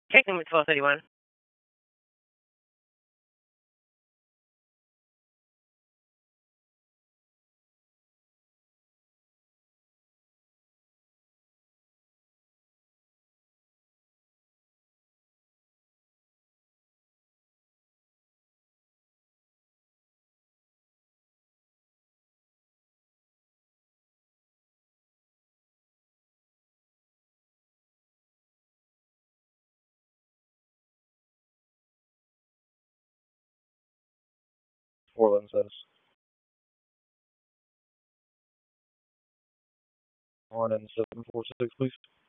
Check number 1231. Portland says. On and 746, please.